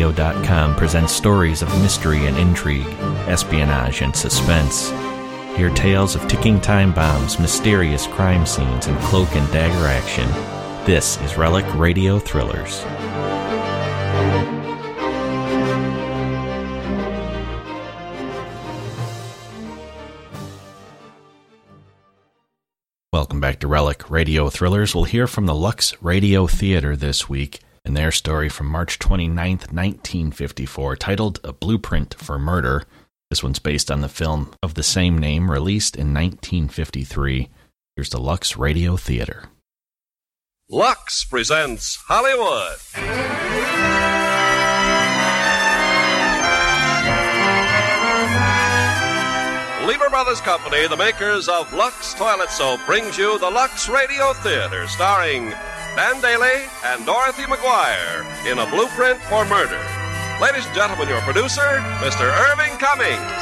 RelecRadio.com presents stories of mystery and intrigue, espionage and suspense. Hear tales of ticking time bombs, mysterious crime scenes, and cloak and dagger action. This is Relic Radio Thrillers. Welcome back to Relic Radio Thrillers. We'll hear from the Lux Radio Theater this week and their story from March 29th, 1954, titled A Blueprint for Murder. This one's based on the film of the same name, released in 1953. Here's the Lux Radio Theater. Lux presents Hollywood. Lever Brothers Company, the makers of Lux Toilet Soap, brings you the Lux Radio Theater, starring Dan Daly and Dorothy McGuire in A Blueprint for Murder. Ladies and gentlemen, your producer, Mr. Irving Cummings.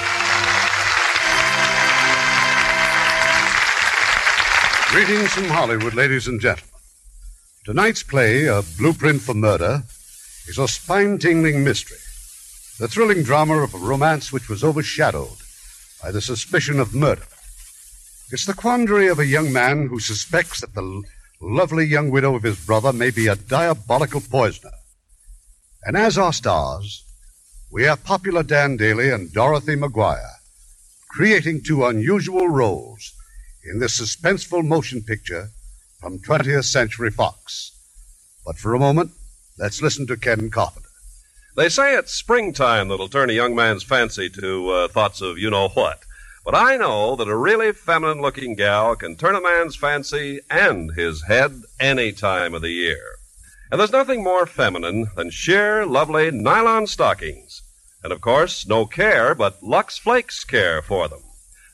Greetings from Hollywood, ladies and gentlemen. Tonight's play, A Blueprint for Murder, is a spine-tingling mystery, the thrilling drama of a romance which was overshadowed by the suspicion of murder. It's the quandary of a young man who suspects that the lovely young widow of his brother may be a diabolical poisoner. And as our stars, we have popular Dan Daly and Dorothy McGuire, creating two unusual roles in this suspenseful motion picture from 20th Century Fox. But for a moment, let's listen to Ken Carpenter. They say it's springtime that'll turn a young man's fancy to thoughts of you-know-what. But I know that a really feminine-looking gal can turn a man's fancy and his head any time of the year. And there's nothing more feminine than sheer, lovely nylon stockings. And, of course, no care but Lux Flakes care for them.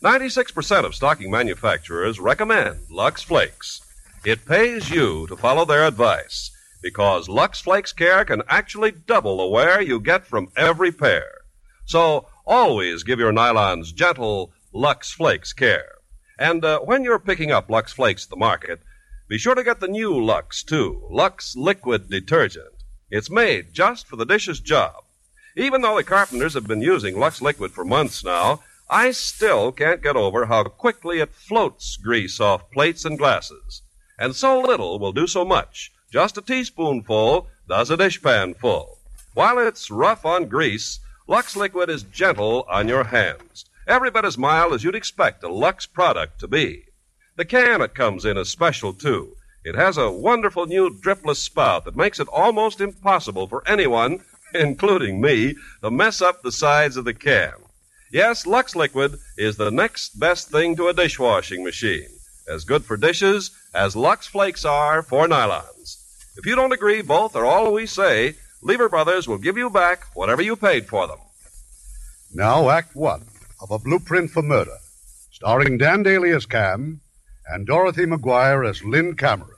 96% of stocking manufacturers recommend Lux Flakes. It pays you to follow their advice, because Lux Flakes Care can actually double the wear you get from every pair. So always give your nylons gentle Lux Flakes Care. And when you're picking up Lux Flakes at the market, be sure to get the new Lux, too, Lux Liquid Detergent. It's made just for the dishes job. Even though the carpenters have been using Lux Liquid for months now, I still can't get over how quickly it floats grease off plates and glasses. And so little will do so much. Just a teaspoonful does a dishpan full. While it's rough on grease, Lux Liquid is gentle on your hands. Every bit as mild as you'd expect a Lux product to be. The can it comes in is special, too. It has a wonderful new dripless spout that makes it almost impossible for anyone, including me, to mess up the sides of the can. Yes, Lux Liquid is the next best thing to a dishwashing machine. As good for dishes as Lux Flakes are for nylons. If you don't agree both are all we say, Lever Brothers will give you back whatever you paid for them. Now, Act One of A Blueprint for Murder, starring Dan Daly as Cam and Dorothy McGuire as Lynn Cameron.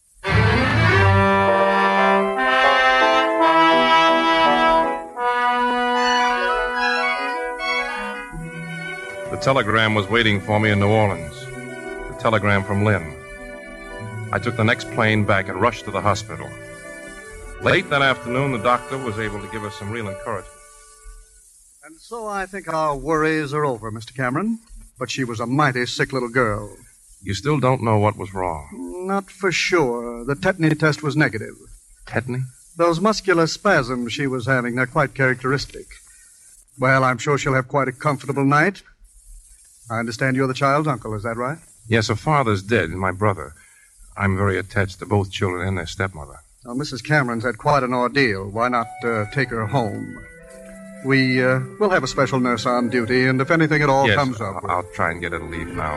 The telegram was waiting for me in New Orleans. The telegram from Lynn. I took the next plane back and rushed to the hospital. Late that afternoon, the doctor was able to give us some real encouragement. And so I think our worries are over, Mr. Cameron. But she was a mighty sick little girl. You still don't know what was wrong? Not for sure. The tetany test was negative. Tetany? Those muscular spasms she was having, they're quite characteristic. Well, I'm sure she'll have quite a comfortable night. I understand you're the child's uncle, is that right? Yes, her father's dead, and my brother. I'm very attached to both children and their stepmother. Well, Mrs. Cameron's had quite an ordeal. Why not take her home? We'll have a special nurse on duty, and if anything at all comes up... I'll try and get her to leave now.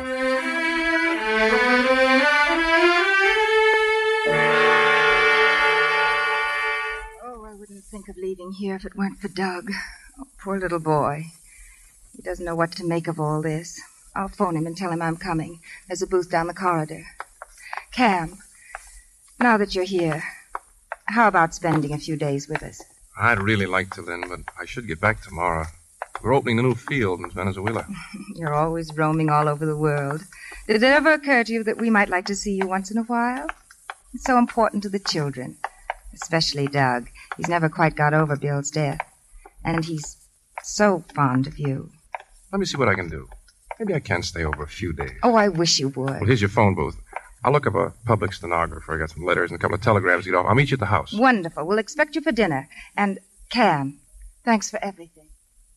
Oh, I wouldn't think of leaving here if it weren't for Doug. Oh, poor little boy. He doesn't know what to make of all this. I'll phone him and tell him I'm coming. There's a booth down the corridor. Cam, now that you're here, how about spending a few days with us? I'd really like to, Lynn, but I should get back tomorrow. We're opening a new field in Venezuela. You're always roaming all over the world. Did it ever occur to you that we might like to see you once in a while? It's so important to the children. Especially Doug. He's never quite got over Bill's death. And he's so fond of you. Let me see what I can do. Maybe I can stay over a few days. Oh, I wish you would. Well, here's your phone booth. I'll look up a public stenographer. I got some letters and a couple of telegrams to get off. I'll meet you at the house. Wonderful. We'll expect you for dinner. And, Cam, thanks for everything.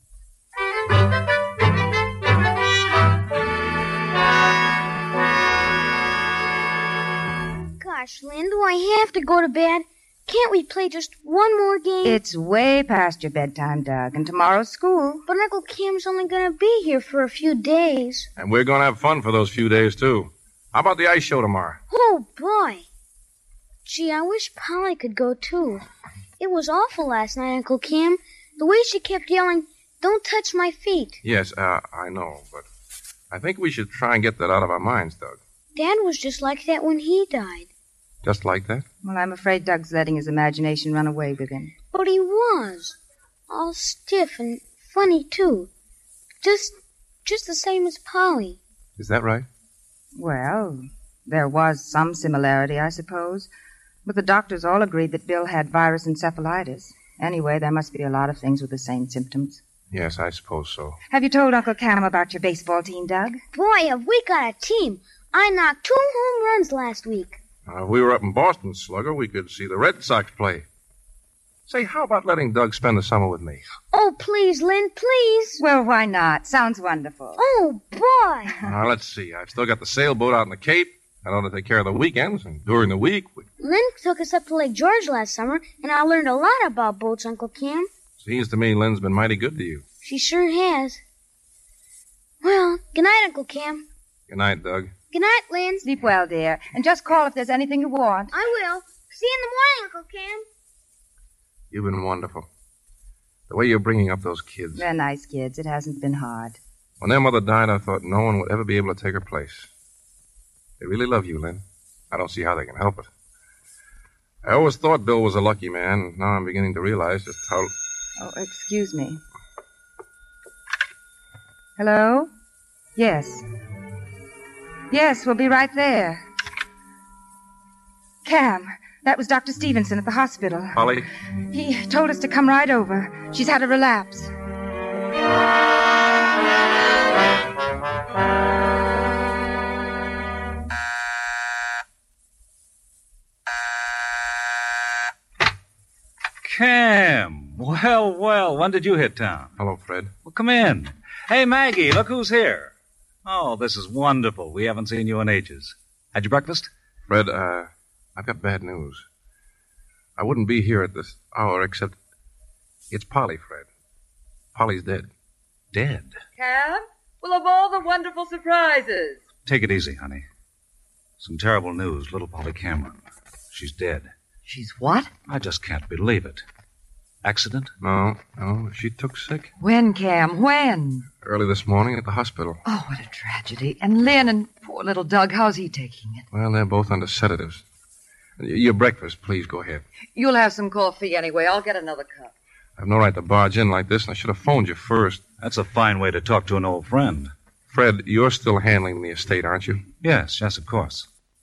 Gosh, Lynn, do I have to go to bed? Can't we play just one more game? It's way past your bedtime, Doug, and tomorrow's school. But Uncle Cam's only going to be here for a few days. And we're going to have fun for those few days, too. How about the ice show tomorrow? Oh, boy. Gee, I wish Polly could go, too. It was awful last night, Uncle Cam. The way she kept yelling, "Don't touch my feet." Yes, I know, but I think we should try and get that out of our minds, Doug. Dad was just like that when he died. Just like that? Well, I'm afraid Doug's letting his imagination run away with him. But he was. All stiff and funny, too. Just the same as Polly. Is that right? Well, there was some similarity, I suppose. But the doctors all agreed that Bill had virus encephalitis. Anyway, there must be a lot of things with the same symptoms. Yes, I suppose so. Have you told Uncle Cam about your baseball team, Doug? Boy, have we got a team. I knocked 2 home runs last week. If we were up in Boston, Slugger, we could see the Red Sox play. Say, how about letting Doug spend the summer with me? Oh, please, Lynn, please. Well, why not? Sounds wonderful. Oh, boy. Now, let's see. I've still got the sailboat out in the Cape. I know to take care of the weekends, and during the week... Lynn took us up to Lake George last summer, and I learned a lot about boats, Uncle Cam. Seems to me Lynn's been mighty good to you. She sure has. Well, good night, Uncle Cam. Good night, Doug. Good night, Lynn. Sleep well, dear. And just call if there's anything you want. I will. See you in the morning, Uncle Cam. You've been wonderful. The way you're bringing up those kids. They're nice kids. It hasn't been hard. When their mother died, I thought no one would ever be able to take her place. They really love you, Lynn. I don't see how they can help it. I always thought Bill was a lucky man, and now I'm beginning to realize just how... Oh, excuse me. Hello? Yes. Yes, we'll be right there. Cam, that was Dr. Stevenson at the hospital. Polly? He told us to come right over. She's had a relapse. Cam, well, when did you hit town? Hello, Fred. Well, come in. Hey, Maggie, look who's here. Oh, this is wonderful. We haven't seen you in ages. Had your breakfast? Fred, I've got bad news. I wouldn't be here at this hour except... It's Polly, Fred. Polly's dead. Dead? Cam? Well, of all the wonderful surprises. Take it easy, honey. Some terrible news. Little Polly Cameron. She's dead. She's what? I just can't believe it. Accident? No, she took sick. When, Cam? When? Early this morning at the hospital. Oh, what a tragedy. And Lynn and poor little Doug, how's he taking it? Well, they're both under sedatives. Your breakfast, please, go ahead. You'll have some coffee anyway. I'll get another cup. I've no right to barge in like this, and I should have phoned you first. That's a fine way to talk to an old friend. Fred, you're still handling the estate, aren't you? Yes, of course.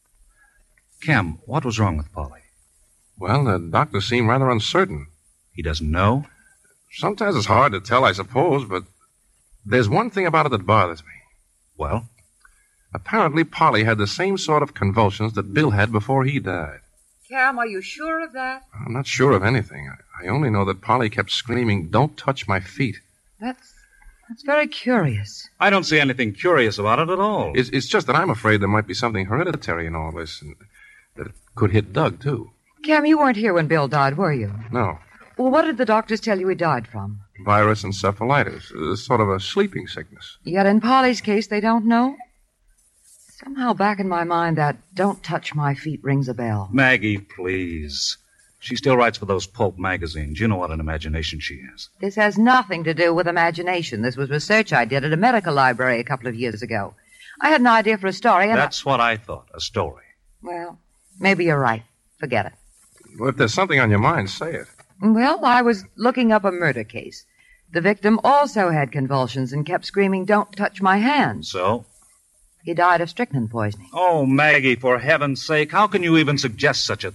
Cam, what was wrong with Polly? Well, the doctors seem rather uncertain. He doesn't know? Sometimes it's hard to tell, I suppose, but there's one thing about it that bothers me. Well? Apparently, Polly had the same sort of convulsions that Bill had before he died. Cam, are you sure of that? I'm not sure of anything. I only know that Polly kept screaming, "Don't touch my feet." That's very curious. I don't see anything curious about it at all. It's just that I'm afraid there might be something hereditary in all this, and that it could hit Doug, too. Cam, you weren't here when Bill died, were you? No. Well, what did the doctors tell you he died from? Virus encephalitis, sort of a sleeping sickness. Yet in Polly's case, they don't know? Somehow back in my mind, that "don't touch my feet" rings a bell. Maggie, please. She still writes for those pulp magazines. You know what an imagination she has. This has nothing to do with imagination. This was research I did at a medical library a couple of years ago. I had an idea for a story, and That's what I thought, a story. Well, maybe you're right. Forget it. Well, if there's something on your mind, say it. Well, I was looking up a murder case. The victim also had convulsions and kept screaming, "Don't touch my hands." So? He died of strychnine poisoning. Oh, Maggie, for heaven's sake, how can you even suggest such a thing?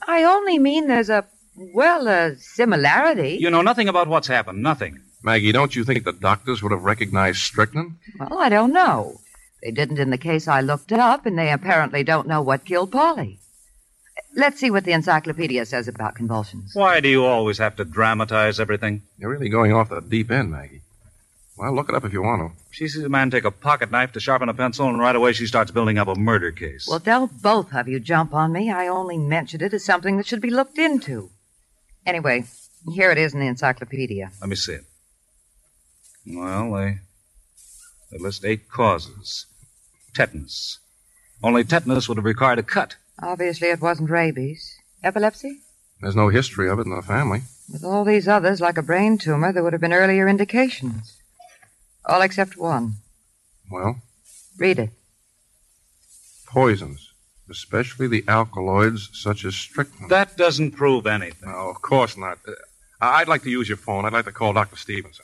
I only mean there's a similarity. You know nothing about what's happened, nothing. Maggie, don't you think the doctors would have recognized strychnine? Well, I don't know. They didn't in the case I looked up, and they apparently don't know what killed Polly. Let's see what the encyclopedia says about convulsions. Why do you always have to dramatize everything? You're really going off the deep end, Maggie. Well, look it up if you want to. She sees a man take a pocket knife to sharpen a pencil, and right away she starts building up a murder case. Well, don't both of you jump on me. I only mentioned it as something that should be looked into. Anyway, here it is in the encyclopedia. Let me see it. Well, they list 8 causes. Tetanus. Only tetanus would have required a cut. Obviously, it wasn't rabies. Epilepsy? There's no history of it in the family. With all these others, like a brain tumor, there would have been earlier indications. All except one. Well? Read it. Poisons, especially the alkaloids such as strychnine. That doesn't prove anything. No, of course not. I'd like to use your phone. I'd like to call Dr. Stevenson.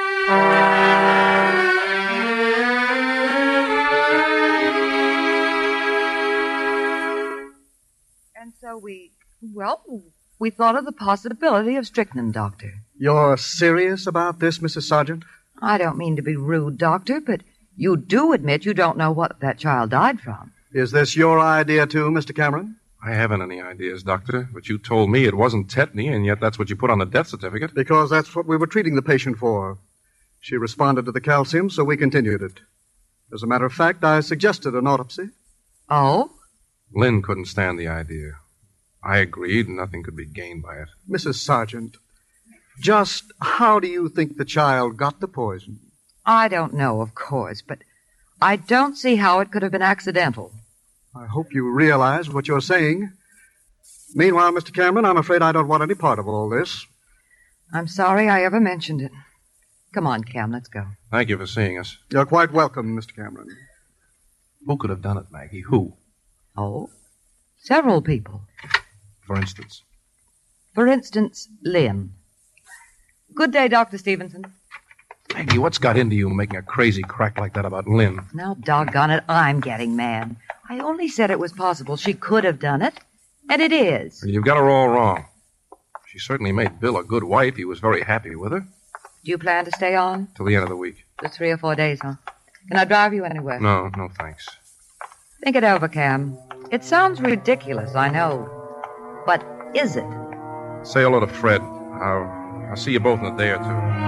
And so we thought of the possibility of strychnine, Doctor. You're serious about this, Mrs. Sargent? I don't mean to be rude, Doctor, but you do admit you don't know what that child died from. Is this your idea, too, Mr. Cameron? I haven't any ideas, Doctor, but you told me it wasn't tetany, and yet that's what you put on the death certificate. Because that's what we were treating the patient for. She responded to the calcium, so we continued it. As a matter of fact, I suggested an autopsy. Oh? Lynn couldn't stand the idea. I agreed, and nothing could be gained by it. Mrs. Sargent, just how do you think the child got the poison? I don't know, of course, but I don't see how it could have been accidental. I hope you realize what you're saying. Meanwhile, Mr. Cameron, I'm afraid I don't want any part of all this. I'm sorry I ever mentioned it. Come on, Cam, let's go. Thank you for seeing us. You're quite welcome, Mr. Cameron. Who could have done it, Maggie? Who? Oh, several people. For instance? For instance, Lynn. Good day, Dr. Stevenson. Maggie, what's got into you making a crazy crack like that about Lynn? Now, doggone it, I'm getting mad. I only said it was possible she could have done it, and it is. You've got her all wrong. She certainly made Bill a good wife. He was very happy with her. Do you plan to stay on? Till the end of the week. Just 3 or 4 days, huh? Can I drive you anywhere? No, thanks. Think it over, Cam. It sounds ridiculous, I know. But is it? Say hello to Fred. I'll see you both in a day or two.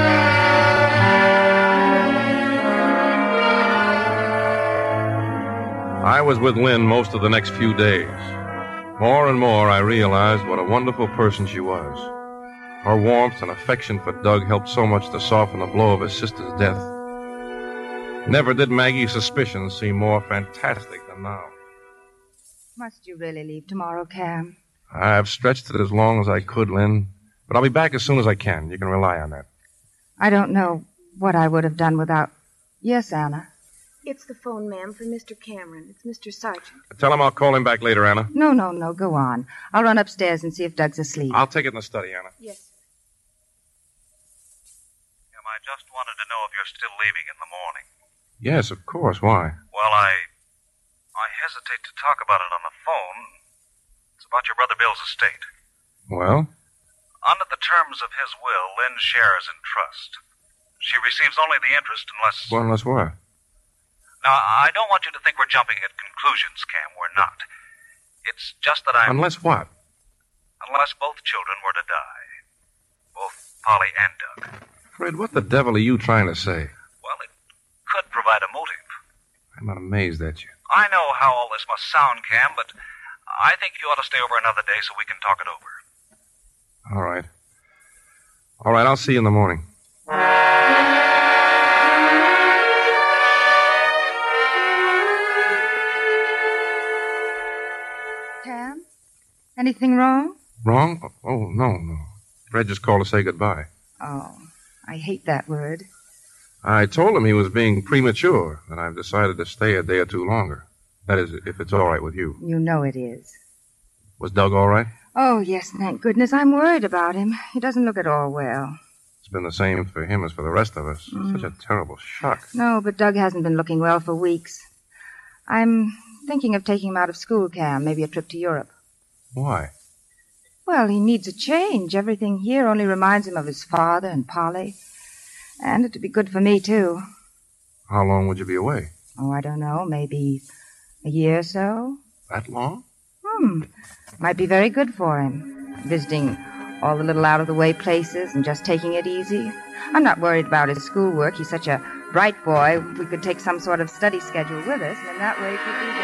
I was with Lynn most of the next few days. More and more, I realized what a wonderful person she was. Her warmth and affection for Doug helped so much to soften the blow of his sister's death. Never did Maggie's suspicions seem more fantastic than now. Must you really leave tomorrow, Cam? I've stretched it as long as I could, Lynn, but I'll be back as soon as I can. You can rely on that. I don't know what I would have done without... Yes, Anna? It's the phone, ma'am, for Mr. Cameron. It's Mr. Sargent. Tell him I'll call him back later, Anna. No, go on. I'll run upstairs and see if Doug's asleep. I'll take it in the study, Anna. Yes. I just wanted to know if you're still leaving in the morning. Yes, of course. Why? Well, I hesitate to talk about it on the phone. It's about your brother Bill's estate. Well? Under the terms of his will, Lynn shares in trust. She receives only the interest unless... Well, unless what? Now, I don't want you to think we're jumping at conclusions, Cam. We're not. It's just that Unless what? Unless both children were to die. Both Polly and Doug. Fred, what the devil are you trying to say? Well, it could provide a motive. I'm not amazed at you. I know how all this must sound, Cam, but I think you ought to stay over another day so we can talk it over. All right. All right, I'll see you in the morning. Cam? Anything wrong? Wrong? Oh, no. Fred just called to say goodbye. Oh, I hate that word. I told him he was being premature, and I've decided to stay a day or two longer. That is, if it's all right with you. You know it is. Was Doug all right? Oh, yes, thank goodness. I'm worried about him. He doesn't look at all well. It's been the same for him as for the rest of us. Such a terrible shock. No, but Doug hasn't been looking well for weeks. I'm thinking of taking him out of school, Cam. Maybe a trip to Europe. Why? Well, he needs a change. Everything here only reminds him of his father and Polly. And it'd be good for me, too. How long would you be away? Oh, I don't know. Maybe a year or so. That long? Might be very good for him. Visiting all the little out-of-the-way places and just taking it easy. I'm not worried about his schoolwork. He's such a bright boy. We could take some sort of study schedule with us, and in that way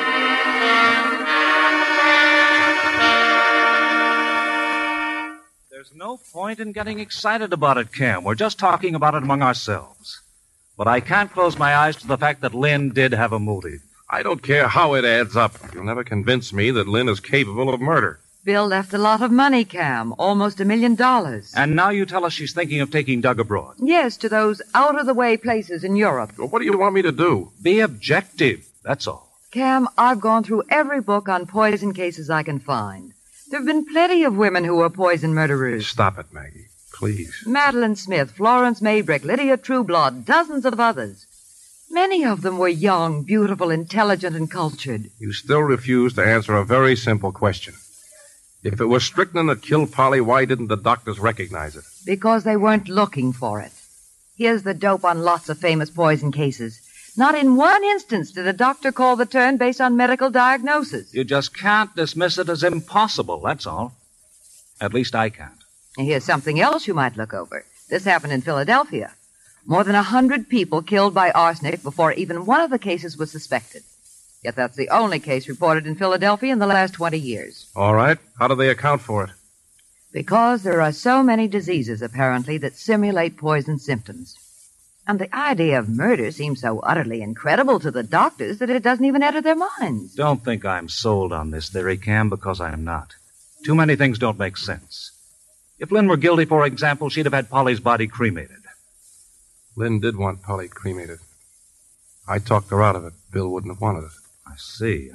he could be... There's no point in getting excited about it, Cam. We're just talking about it among ourselves. But I can't close my eyes to the fact that Lynn did have a motive. I don't care how it adds up. You'll never convince me that Lynn is capable of murder. Bill left a lot of money, Cam. Almost $1 million. And now you tell us she's thinking of taking Doug abroad. Yes, to those out-of-the-way places in Europe. Well, what do you want me to do? Be objective, that's all. Cam, I've gone through every book on poison cases I can find. There have been plenty of women who were poison murderers. Stop it, Maggie. Please. Madeline Smith, Florence Maybrick, Lydia Trueblood, dozens of others. Many of them were young, beautiful, intelligent, and cultured. You still refuse to answer a very simple question. If it was strychnine that killed Polly, why didn't the doctors recognize it? Because they weren't looking for it. Here's the dope on lots of famous poison cases. Not in one instance did a doctor call the turn based on medical diagnosis. You just can't dismiss it as impossible, that's all. At least I can't. And here's something else you might look over. This happened in Philadelphia. More than 100 people killed by arsenic before even one of the cases was suspected. Yet that's the only case reported in Philadelphia in the last 20 years. All right. How do they account for it? Because there are so many diseases, apparently, that simulate poison symptoms. And the idea of murder seems so utterly incredible to the doctors that it doesn't even enter their minds. Don't think I'm sold on this theory, Cam, because I'm not. Too many things don't make sense. If Lynn were guilty, for example, she'd have had Polly's body cremated. Lynn did want Polly cremated. I talked her out of it. Bill wouldn't have wanted it. I see.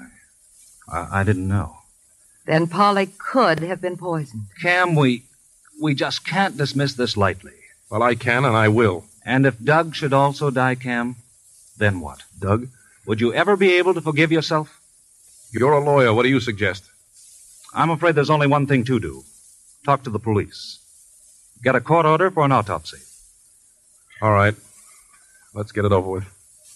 I didn't know. Then Polly could have been poisoned. Cam, we just can't dismiss this lightly. Well, I can and I will. And if Doug should also die, Cam, then what? Doug? Would you ever be able to forgive yourself? You're a lawyer. What do you suggest? I'm afraid there's only one thing to do. Talk to the police. Get a court order for an autopsy. All right. Let's get it over with.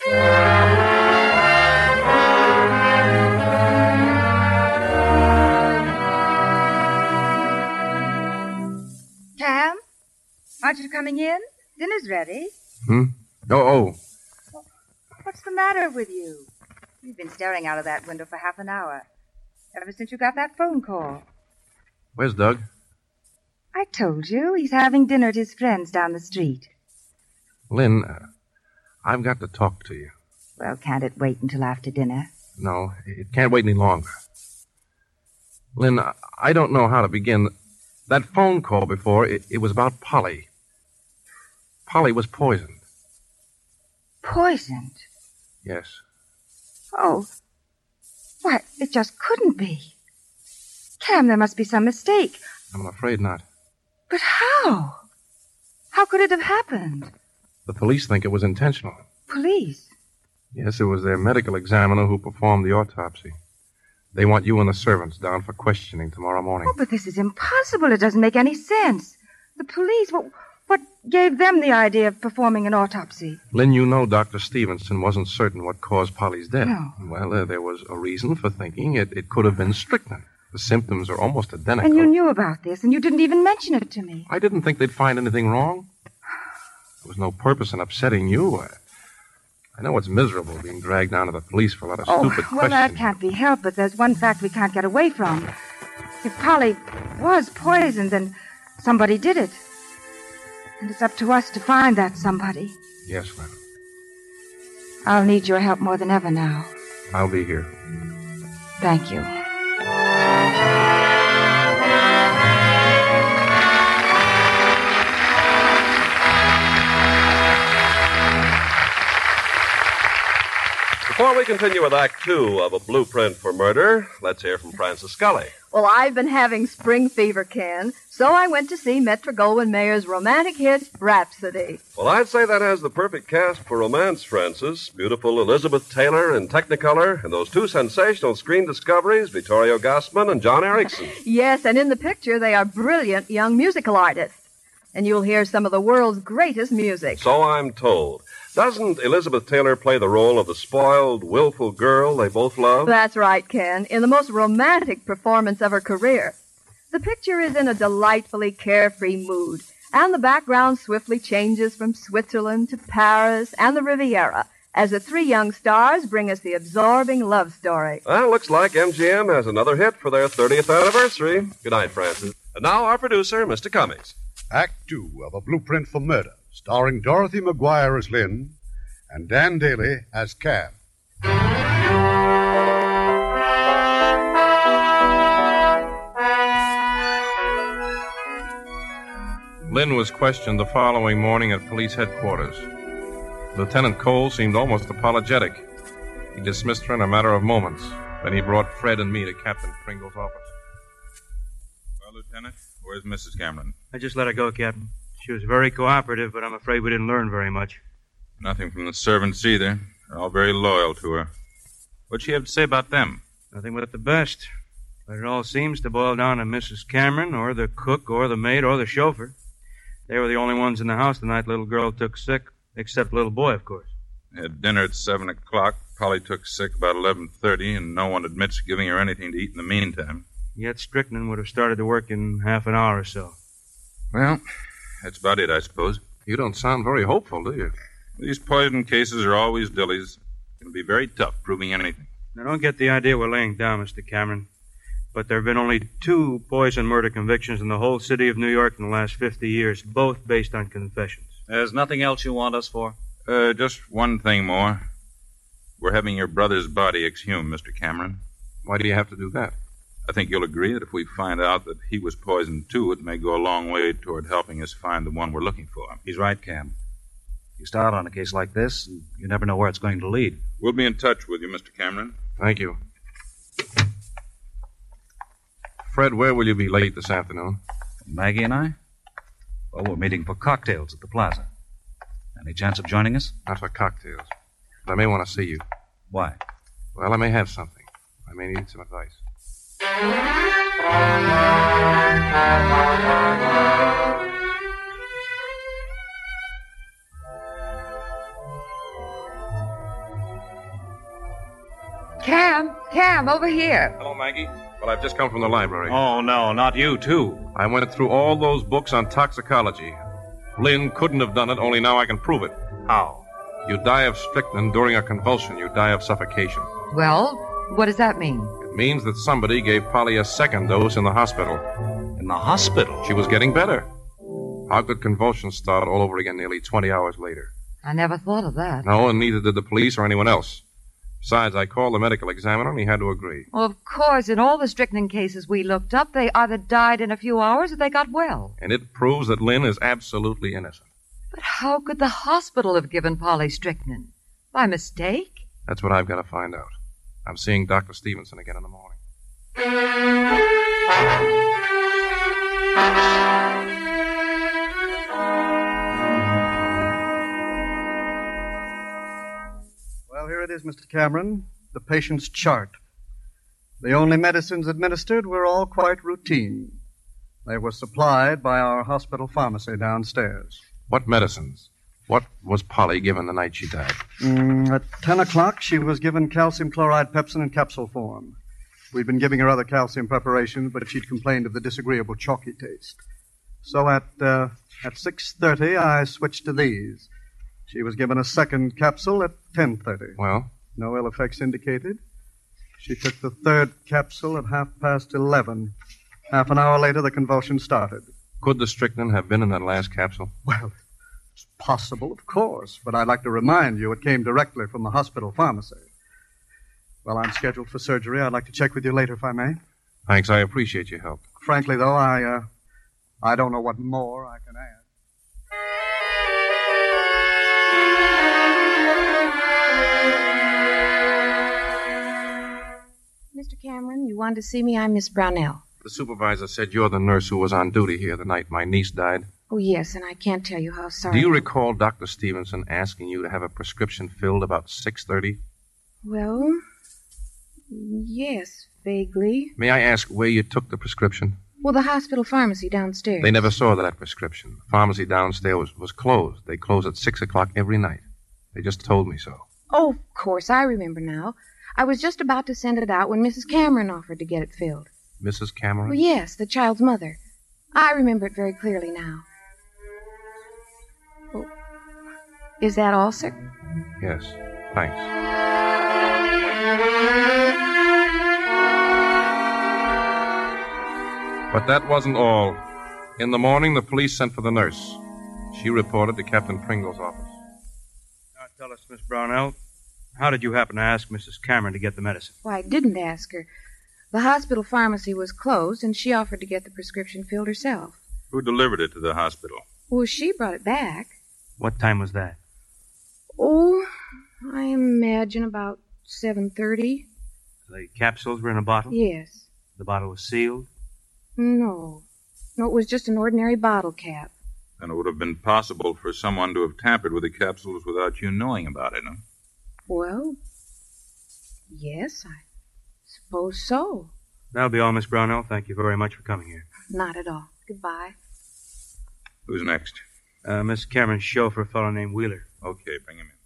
Cam? Aren't you coming in? Dinner's ready. Oh. What's the matter with you? You've been staring out of that window for half an hour. Ever since you got that phone call. Where's Doug? I told you. He's having dinner at his friend's down the street. Lynn, I've got to talk to you. Well, can't it wait until after dinner? No, it can't wait any longer. Lynn, I don't know how to begin. That phone call before, it was about Polly. Polly was poisoned. Poisoned? Yes. Oh. Why, it just couldn't be. Cam, there must be some mistake. I'm afraid not. But how? How could it have happened? The police think it was intentional. Police? Yes, it was their medical examiner who performed the autopsy. They want you and the servants down for questioning tomorrow morning. Oh, but this is impossible. It doesn't make any sense. The police, what gave them the idea of performing an autopsy? Lynn, you know Dr. Stevenson wasn't certain what caused Polly's death. No. Well, there was a reason for thinking it could have been strychnine. The symptoms are almost identical. And you knew about this, and you didn't even mention it to me. I didn't think they'd find anything wrong. There was no purpose in upsetting you. I know it's miserable being dragged down to the police for a lot of stupid questions. Well, that can't be helped, but there's one fact we can't get away from. If Polly was poisoned, then somebody did it. And it's up to us to find that somebody. Yes, ma'am. I'll need your help more than ever now. I'll be here. Thank you. Before we continue with Act Two of A Blueprint for Murder, let's hear from Francis Scully. Well, I've been having spring fever, Ken, so I went to see Metro-Goldwyn-Mayer's romantic hit, Rhapsody. Well, I'd say that has the perfect cast for romance, Francis. Beautiful Elizabeth Taylor in Technicolor, and those two sensational screen discoveries, Vittorio Gassman and John Erickson. Yes, and in the picture, they are brilliant young musical artists. And you'll hear some of the world's greatest music. So I'm told. Doesn't Elizabeth Taylor play the role of the spoiled, willful girl they both love? That's right, Ken, in the most romantic performance of her career. The picture is in a delightfully carefree mood, and the background swiftly changes from Switzerland to Paris and the Riviera as the three young stars bring us the absorbing love story. Well, looks like MGM has another hit for their 30th anniversary. Good night, Francis. And now our producer, Mr. Cummings. Act 2 of A Blueprint for Murder, starring Dorothy McGuire as Lynn and Dan Daly as Cam. Lynn was questioned the following morning at police headquarters. Lieutenant Cole seemed almost apologetic. He dismissed her in a matter of moments. Then he brought Fred and me to Captain Pringle's office. Well, Lieutenant, where's Mrs. Cameron? I just let her go, Captain. She was very cooperative, but I'm afraid we didn't learn very much. Nothing from the servants either. They're all very loyal to her. What'd she have to say about them? Nothing but the best. But it all seems to boil down to Mrs. Cameron, or the cook, or the maid, or the chauffeur. They were the only ones in the house the night little girl took sick, except little boy, of course. They had dinner at 7 o'clock. Polly took sick about 11:30, and no one admits giving her anything to eat in the meantime. Yet strychnine would have started to work in half an hour or so. Well, that's about it, I suppose. You don't sound very hopeful, do you? These poison cases are always dillies. It's going to be very tough proving anything. Now, don't get the idea we're laying down, Mr. Cameron. But there have been only 2 poison murder convictions in the whole city of New York in the last 50 years, both based on confessions. There's nothing else you want us for? Just one thing more. We're having your brother's body exhumed, Mr. Cameron. Why do you have to do that? I think you'll agree that if we find out that he was poisoned too, it may go a long way toward helping us find the one we're looking for. He's right, Cam. You start on a case like this, and you never know where it's going to lead. We'll be in touch with you, Mr. Cameron. Thank you. Fred, where will you be late this afternoon? Maggie and I? Well, we're meeting for cocktails at the plaza. Any chance of joining us? Not for cocktails. But I may want to see you. Why? Well, I may have something. I may need some advice. Cam, over here. Hello, Maggie. Well, I've just come from the library. Oh, no, not you, too. I went through all those books on toxicology. Lynn couldn't have done it, only now I can prove it. How? You die of strychnine during a convulsion. You die of suffocation. Well, what does that mean? It means that somebody gave Polly a second dose in the hospital. In the hospital? She was getting better. How could convulsions start all over again nearly 20 hours later? I never thought of that. No, and neither did the police or anyone else. Besides, I called the medical examiner, and he had to agree. Well, of course, in all the strychnine cases we looked up, they either died in a few hours or they got well. And it proves that Lynn is absolutely innocent. But how could the hospital have given Polly strychnine? By mistake? That's what I've got to find out. I'm seeing Dr. Stevenson again in the morning. Well, here it is, Mr. Cameron, the patient's chart. The only medicines administered were all quite routine. They were supplied by our hospital pharmacy downstairs. What medicines? What was Polly given the night she died? At 10 o'clock, she was given calcium chloride pepsin in capsule form. We'd been giving her other calcium preparations, but she'd complained of the disagreeable chalky taste. So at 6:30, I switched to these. She was given a second capsule at 10:30. Well? No ill effects indicated. She took the third capsule at 11:30. Half an hour later, the convulsion started. Could the strychnine have been in that last capsule? Well, it's possible, of course, but I'd like to remind you it came directly from the hospital pharmacy. Well, I'm scheduled for surgery. I'd like to check with you later, if I may. Thanks, I appreciate your help. Frankly, though, I don't know what more I can add. Mr. Cameron, you wanted to see me? I'm Miss Brownell. The supervisor said you're the nurse who was on duty here the night my niece died. Oh, yes, and I can't tell you how sorry. Do you recall Dr. Stevenson asking you to have a prescription filled about 6:30? Well, yes, vaguely. May I ask where you took the prescription? Well, the hospital pharmacy downstairs. They never saw that prescription. The pharmacy downstairs was closed. They close at 6 o'clock every night. They just told me so. Oh, of course, I remember now. I was just about to send it out when Mrs. Cameron offered to get it filled. Mrs. Cameron? Oh, yes, the child's mother. I remember it very clearly now. Oh, is that all, sir? Yes, thanks. But that wasn't all. In the morning, the police sent for the nurse. She reported to Captain Pringle's office. Now tell us, Miss Brownell, how did you happen to ask Mrs. Cameron to get the medicine? Well, I didn't ask her. The hospital pharmacy was closed, and she offered to get the prescription filled herself. Who delivered it to the hospital? Well, she brought it back. What time was that? Oh, I imagine about 7:30. The capsules were in a bottle? Yes. The bottle was sealed? No, it was just an ordinary bottle cap. And it would have been possible for someone to have tampered with the capsules without you knowing about it, huh? Well, yes, I suppose so. That'll be all, Miss Brownell. Thank you very much for coming here. Not at all. Goodbye. Who's next? Miss Cameron's chauffeur, a fellow named Wheeler. Okay, bring him in.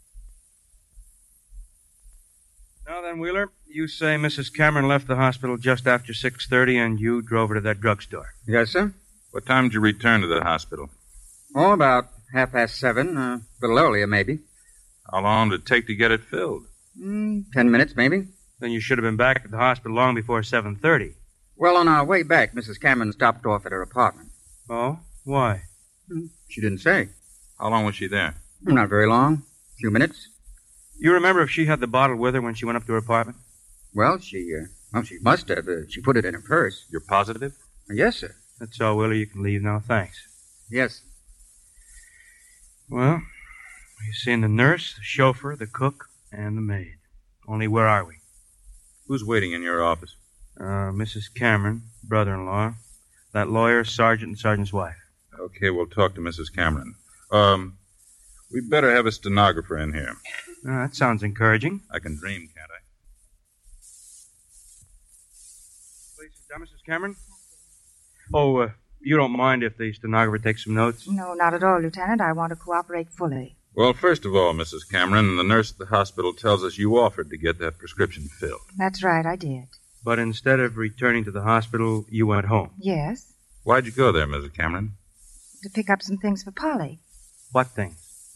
Now then, Wheeler, you say Mrs. Cameron left the hospital just after 6:30 and you drove her to that drugstore. Yes, sir. What time did you return to the hospital? Oh, about 7:30, a little earlier, maybe. How long did it take to get it filled? 10 minutes, maybe. Then you should have been back at the hospital long before 7:30. Well, on our way back, Mrs. Cameron stopped off at her apartment. Oh? Why? She didn't say. How long was she there? Not very long. A few minutes. You remember if she had the bottle with her when she went up to her apartment? Well, she must have. She put it in her purse. You're positive? Yes, sir. That's all, Wheeler. You can leave now. Thanks. Yes. Well, you've seen the nurse, the chauffeur, the cook, and the maid. Only where are we? Who's waiting in your office? Mrs. Cameron, brother-in-law, that lawyer, sergeant, and sergeant's wife. Okay, we'll talk to Mrs. Cameron. We'd better have a stenographer in here. That sounds encouraging. I can dream, can't I? Please sit down, Mrs. Cameron. Oh, you don't mind if the stenographer takes some notes? No, not at all, Lieutenant. I want to cooperate fully. Well, first of all, Mrs. Cameron, the nurse at the hospital tells us you offered to get that prescription filled. That's right, I did. But instead of returning to the hospital, you went home. Yes. Why'd you go there, Mrs. Cameron? To pick up some things for Polly. What things?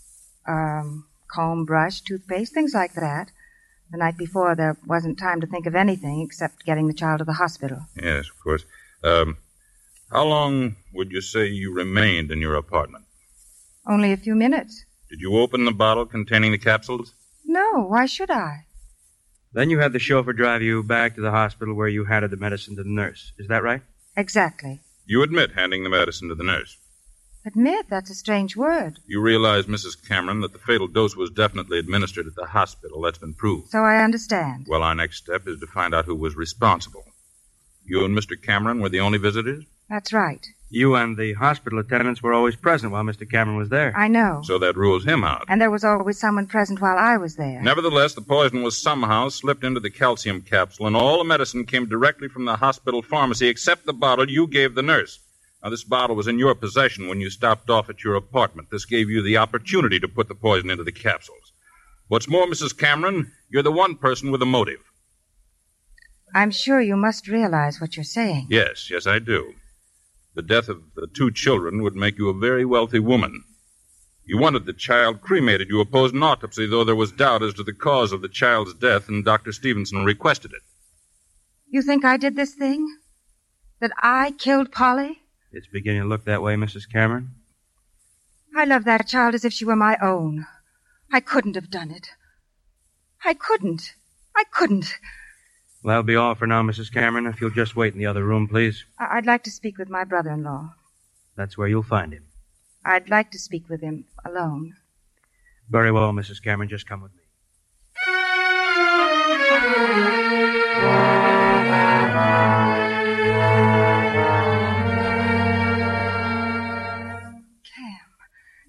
Comb, brush, toothpaste, things like that. The night before, there wasn't time to think of anything except getting the child to the hospital. Yes, of course. How long would you say you remained in your apartment? Only a few minutes. Did you open the bottle containing the capsules? No, why should I? Then you had the chauffeur drive you back to the hospital where you handed the medicine to the nurse. Is that right? Exactly. You admit handing the medicine to the nurse. Admit? That's a strange word. You realize, Mrs. Cameron, that the fatal dose was definitely administered at the hospital. That's been proved. So I understand. Well, our next step is to find out who was responsible. You and Mr. Cameron were the only visitors? That's right. You and the hospital attendants were always present while Mr. Cameron was there. I know. So that rules him out. And there was always someone present while I was there. Nevertheless, the poison was somehow slipped into the calcium capsule, and all the medicine came directly from the hospital pharmacy except the bottle you gave the nurse. Now, this bottle was in your possession when you stopped off at your apartment. This gave you the opportunity to put the poison into the capsules. What's more, Mrs. Cameron, you're the one person with a motive. I'm sure you must realize what you're saying. Yes, I do. The death of the two children would make you a very wealthy woman. You wanted the child cremated. You opposed an autopsy, though there was doubt as to the cause of the child's death, and Dr. Stevenson requested it. You think I did this thing? That I killed Polly? It's beginning to look that way, Mrs. Cameron. I love that child as if she were my own. I couldn't have done it. I couldn't. Well, that'll be all for now, Mrs. Cameron. If you'll just wait in the other room, please. I'd like to speak with my brother-in-law. That's where you'll find him. I'd like to speak with him alone. Very well, Mrs. Cameron. Just come with me.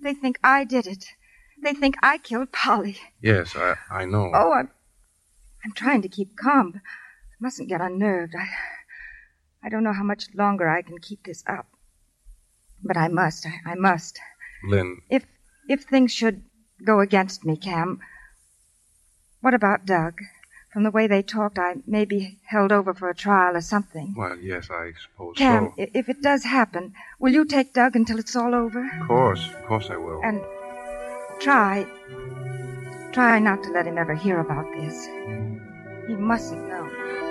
They think I did it. They think I killed Polly. Yes, I know. Oh, I'm trying to keep calm. But I mustn't get unnerved. I don't know how much longer I can keep this up. But I must. I must. Lynn. If things should go against me, Cam, what about Doug? From the way they talked, I may be held over for a trial or something. Well, yes, I suppose Cam, so. if it does happen, will you take Doug until it's all over? Of course I will. And try not to let him ever hear about this. He mustn't know.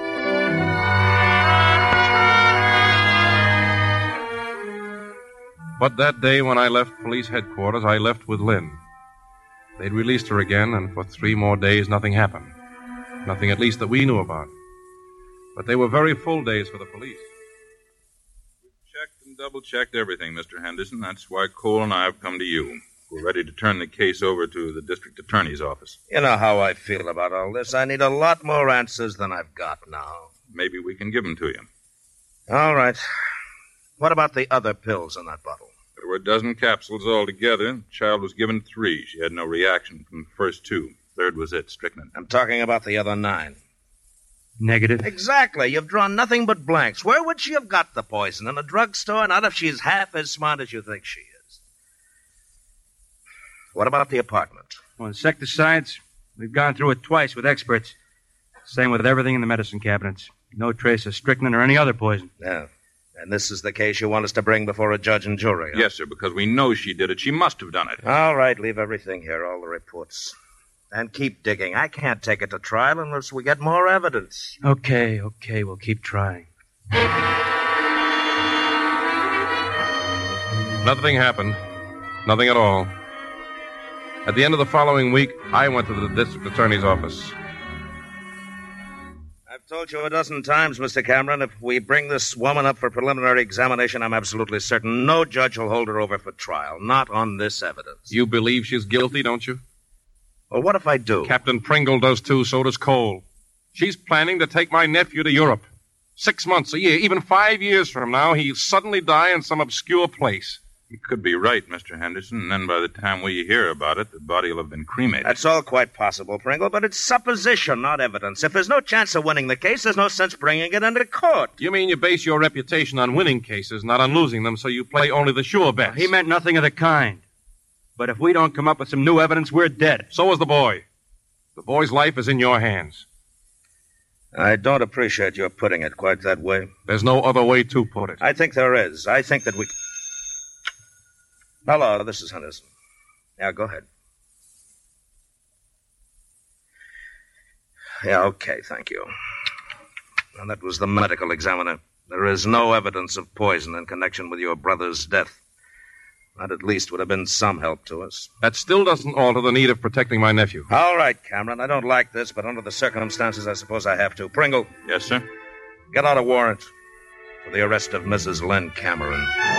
But that day when I left police headquarters, I left with Lynn. They'd released her again, and for 3 more days, nothing happened. Nothing, at least, that we knew about. But they were very full days for the police. We've checked and double-checked everything, Mr. Henderson. That's why Cole and I have come to you. We're ready to turn the case over to the district attorney's office. You know how I feel about all this. I need a lot more answers than I've got now. Maybe we can give them to you. All right. What about the other pills in that bottle? There were a dozen capsules altogether. The child was given 3. She had no reaction from the first 2. Third was it, strychnine. I'm talking about the other 9. Negative. Exactly. You've drawn nothing but blanks. Where would she have got the poison? In a drugstore? Not if she's half as smart as you think she is. What about the apartment? Well, insecticides, we've gone through it twice with experts. Same with everything in the medicine cabinets. No trace of strychnine or any other poison. Yeah. And this is the case you want us to bring before a judge and jury, huh? Yes, sir, because we know she did it. She must have done it. All right, leave everything here, all the reports. And keep digging. I can't take it to trial unless we get more evidence. Okay, we'll keep trying. Nothing happened. Nothing at all. At the end of the following week, I went to the district attorney's office. I've told you a dozen times, Mr. Cameron, if we bring this woman up for preliminary examination, I'm absolutely certain no judge will hold her over for trial. Not on this evidence. You believe she's guilty, don't you? Well, what if I do? Captain Pringle does too, so does Cole. She's planning to take my nephew to Europe. 6 months, a year, even 5 years from now, he'll suddenly die in some obscure place. You could be right, Mr. Henderson, and then by the time we hear about it, the body will have been cremated. That's all quite possible, Pringle, but it's supposition, not evidence. If there's no chance of winning the case, there's no sense bringing it into court. You mean you base your reputation on winning cases, not on losing them, so you play only the sure bets? He meant nothing of the kind. But if we don't come up with some new evidence, we're dead. So is the boy. The boy's life is in your hands. I don't appreciate your putting it quite that way. There's no other way to put it. I think there is. I think that we... Hello, this is Henderson. Yeah, go ahead. Yeah, okay, thank you. And that was the medical examiner. There is no evidence of poison in connection with your brother's death. That at least would have been some help to us. That still doesn't alter the need of protecting my nephew. All right, Cameron. I don't like this, but under the circumstances, I suppose I have to. Pringle. Yes, sir? Get out a warrant for the arrest of Mrs. Lynn Cameron.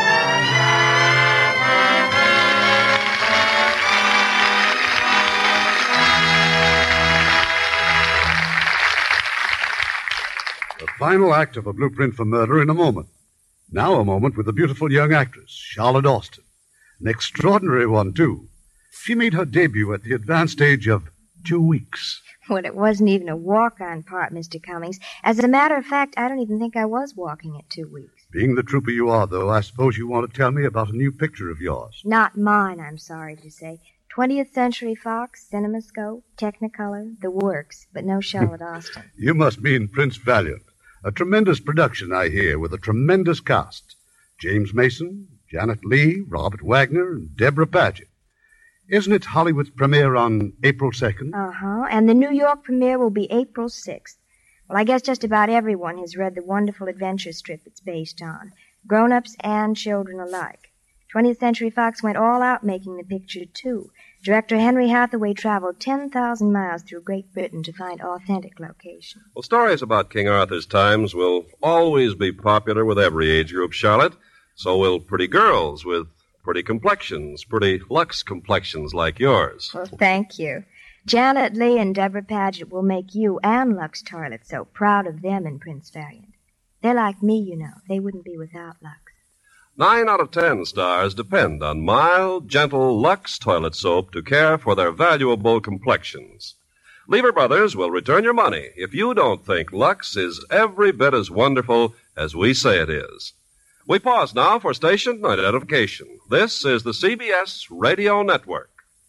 The final act of A Blueprint for Murder in a moment. Now a moment with the beautiful young actress, Charlotte Austin. An extraordinary one, too. She made her debut at the advanced age of 2 weeks. Well, it wasn't even a walk-on part, Mr. Cummings. As a matter of fact, I don't even think I was walking at 2 weeks. Being the trooper you are, though, I suppose you want to tell me about a new picture of yours. Not mine, I'm sorry to say. 20th Century Fox, CinemaScope, Technicolor, the works, but no Charlotte Austin. You must mean Prince Valiant. A tremendous production, I hear, with a tremendous cast. James Mason, Janet Leigh, Robert Wagner, and Deborah Paget. Isn't it Hollywood's premiere on April 2nd? Uh-huh, and the New York premiere will be April 6th. Well, I guess just about everyone has read the wonderful adventure strip it's based on, grown-ups and children alike. 20th Century Fox went all out making the picture, too. Director Henry Hathaway traveled 10,000 miles through Great Britain to find authentic locations. Well, stories about King Arthur's times will always be popular with every age group, Charlotte. So will pretty girls with pretty complexions, pretty luxe complexions like yours. Well, thank you. Janet Leigh and Deborah Paget will make you and Lux Toilet so proud of them in Prince Valiant. They're like me, you know. They wouldn't be without Lux. 9 out of 10 stars depend on mild, gentle Lux toilet soap to care for their valuable complexions. Lever Brothers will return your money if you don't think Lux is every bit as wonderful as we say it is. We pause now for station identification. This is the CBS Radio Network.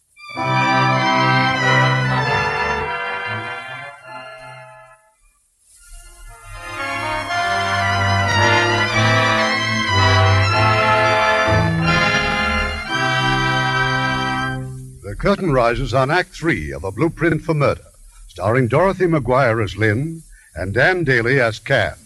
The curtain rises on Act 3 of A Blueprint for Murder, starring Dorothy McGuire as Lynn and Dan Daly as Cam.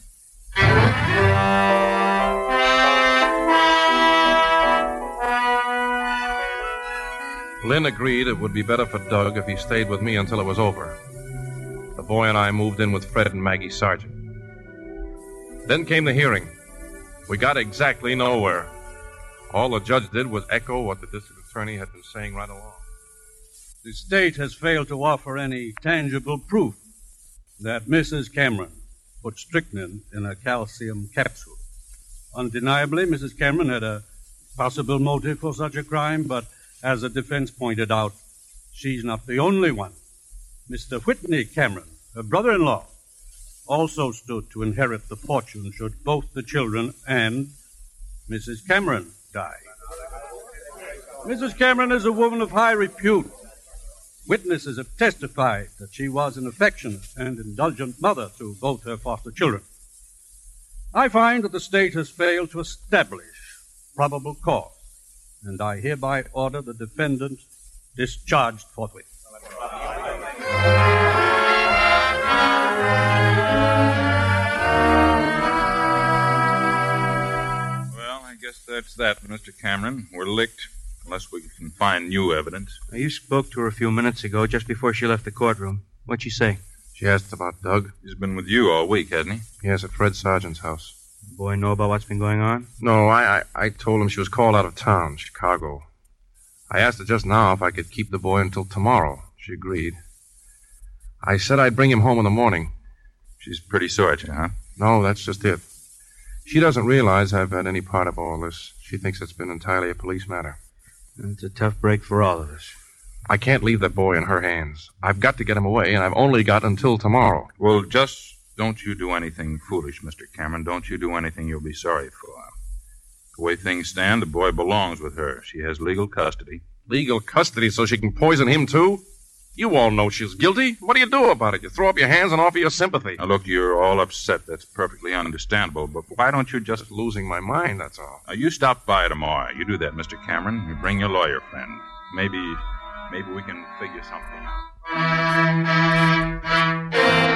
Lynn agreed it would be better for Doug if he stayed with me until it was over. The boy and I moved in with Fred and Maggie Sargent. Then came the hearing. We got exactly nowhere. All the judge did was echo what the district attorney had been saying right along. The state has failed to offer any tangible proof that Mrs. Cameron put strychnine in a calcium capsule. Undeniably, Mrs. Cameron had a possible motive for such a crime, but as the defense pointed out, she's not the only one. Mr. Whitney Cameron, her brother-in-law, also stood to inherit the fortune should both the children and Mrs. Cameron die. Mrs. Cameron is a woman of high repute. Witnesses have testified that she was an affectionate and indulgent mother to both her foster children. I find that the state has failed to establish probable cause, and I hereby order the defendant discharged forthwith. Well, I guess that's that, Mr. Cameron. We're licked. Unless we can find new evidence. You spoke to her a few minutes ago, just before she left the courtroom. What'd she say? She asked about Doug. He's been with you all week, hasn't he? Yes, at Fred Sargent's house. The boy know about what's been going on? No, I told him she was called out of town, Chicago. I asked her just now if I could keep the boy until tomorrow. She agreed. I said I'd bring him home in the morning. She's pretty sore at you, huh? No, that's just it. She doesn't realize I've had any part of all this. She thinks it's been entirely a police matter. It's a tough break for all of us. I can't leave that boy in her hands. I've got to get him away, and I've only got until tomorrow. Well, just don't you do anything foolish, Mr. Cameron. Don't you do anything you'll be sorry for. The way things stand, the boy belongs with her. She has legal custody. Legal custody so she can poison him, too? You all know she's guilty. What do you do about it? You throw up your hands and offer your sympathy. Now, look, you're all upset. That's perfectly understandable. But why don't you just... losing my mind, that's all. Now, you stop by tomorrow. You do that, Mr. Cameron. You bring your lawyer friend. Maybe we can figure something out.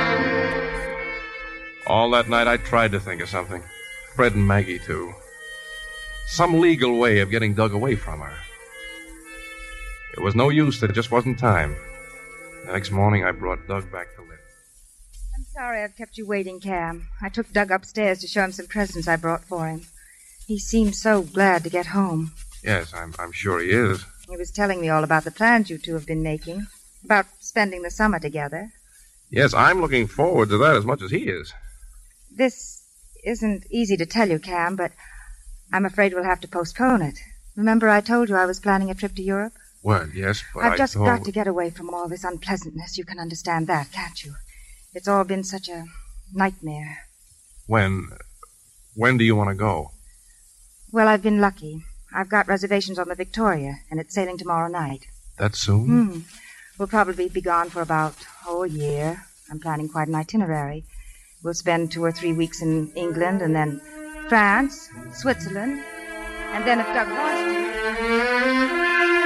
All that night, I tried to think of something. Fred and Maggie, too. Some legal way of getting Doug away from her. It was no use. There just wasn't time. The next morning, I brought Doug back to Lynn. I'm sorry I've kept you waiting, Cam. I took Doug upstairs to show him some presents I brought for him. He seemed so glad to get home. Yes, I'm sure he is. He was telling me all about the plans you two have been making, about spending the summer together. Yes, I'm looking forward to that as much as he is. This isn't easy to tell you, Cam, but I'm afraid we'll have to postpone it. Remember I told you I was planning a trip to Europe? Well, yes, but I've just got to get away from all this unpleasantness. You can understand that, can't you? It's all been such a nightmare. When do you want to go? Well, I've been lucky. I've got reservations on the Victoria, and it's sailing tomorrow night. That soon? We'll probably be gone for about, a year. I'm planning quite an itinerary. We'll spend 2 or 3 weeks in England, and then France, Switzerland, and then if Doug wants to...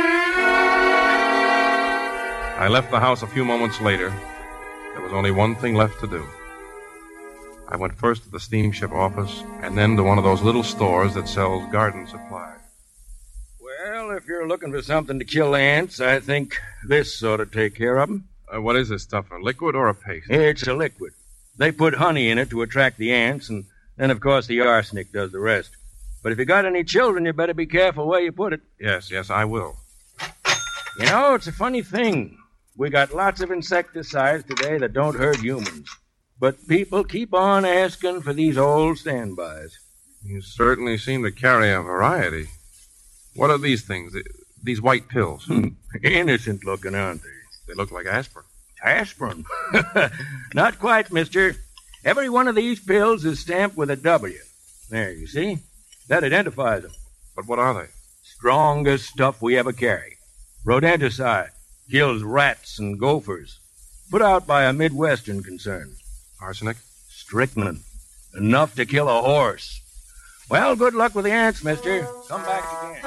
I left the house a few moments later. There was only one thing left to do. I went first to the steamship office, and then to one of those little stores that sells garden supplies. Well, if you're looking for something to kill ants, I think this ought to take care of them. What is this stuff, a liquid or a paste? It's a liquid. They put honey in it to attract the ants, and then, of course, the arsenic does the rest. But if you got any children, you better be careful where you put it. Yes, I will. You know, it's a funny thing. We got lots of insecticides today that don't hurt humans. But people keep on asking for these old standbys. You certainly seem to carry a variety. What are these things? These white pills? Innocent looking, aren't they? They look like aspirin. Aspirin? Not quite, mister. Every one of these pills is stamped with a W. There, you see? That identifies them. But what are they? Strongest stuff we ever carry. Rodenticide. Kills rats and gophers. Put out by a Midwestern concern. Arsenic? Strychnine. Enough to kill a horse. Well, good luck with the ants, mister. Come back